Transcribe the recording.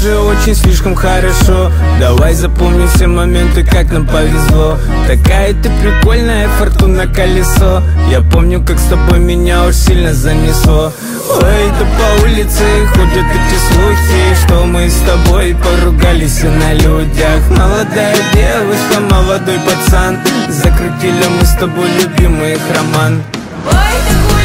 уже очень слишком хорошо. Давай запомним все моменты, как нам повезло. Такая ты прикольная, фортуна колесо. Я помню, как с тобой меня уж сильно занесло. Ой, да по улице ходят эти слухи, что мы с тобой поругались и на людях. Молодая девушка, молодой пацан, закрутили мы с тобой любимый их роман. Ой,